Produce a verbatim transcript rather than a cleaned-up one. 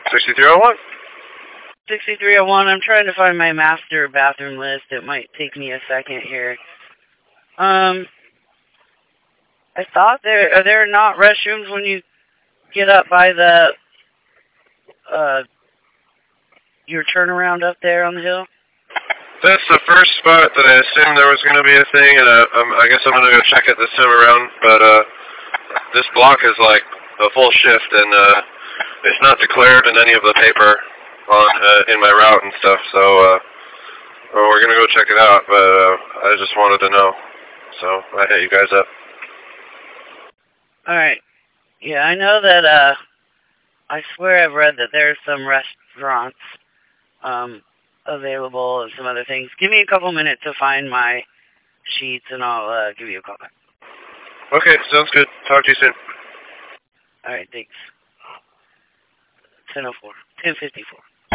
sixty-three oh one? sixty-three oh one, I'm trying to find my master bathroom list. It might take me a second here. Um, I thought there, are there not restrooms when you get up by the, uh, your turnaround up there on the hill? That's the first spot that I assumed there was going to be a thing, and uh, um, I guess I'm going to go check it this time around, but uh, this block is like a full shift, and uh, it's not declared in any of the paper on uh, in my route and stuff, so uh, well, we're going to go check it out, but uh, I just wanted to know, so I hit you guys up. Alright. Yeah, I know that, uh, I swear I've read that there's some restaurants, um, available and some other things. Give me a couple minutes to find my sheets and I'll, uh, give you a call back. Okay, sounds good. Talk to you soon. Alright, thanks. ten oh four. ten fifty-four.